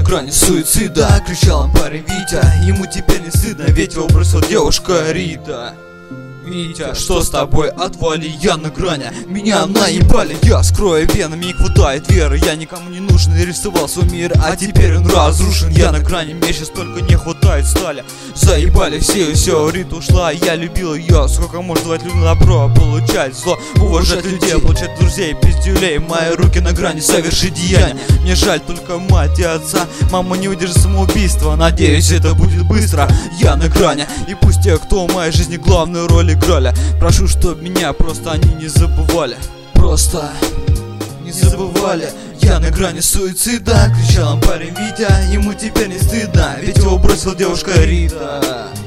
грани суицида. Кричал он парень Витя, ему теперь не стыдно, ведь его бросила девушка Рита. Витя, что с тобой? Отвали, я на грани. Меня наебали, я скрою венами, не хватает веры. Я никому не нужен, рисовал свой мир, а теперь он разрушен. Я на грани, мне сейчас только не хватает стали. Заебали все, Рита ушла, я любил ее. Сколько можно давать людям добро, получать зло, уважать людей, получать друзей, пиздюлей. Мои руки на грани совершить деяния. Мне жаль только мать и отца, мама не выдержит самоубийства. Надеюсь, это будет быстро, я на грани. И пусть те, кто в моей жизни главную роль играли, прошу, чтоб меня просто они не забывали. Просто не забывали. Я на грани суицида. Кричал он парень Витя, ему теперь не стыдно, ведь его бросила девушка Рита.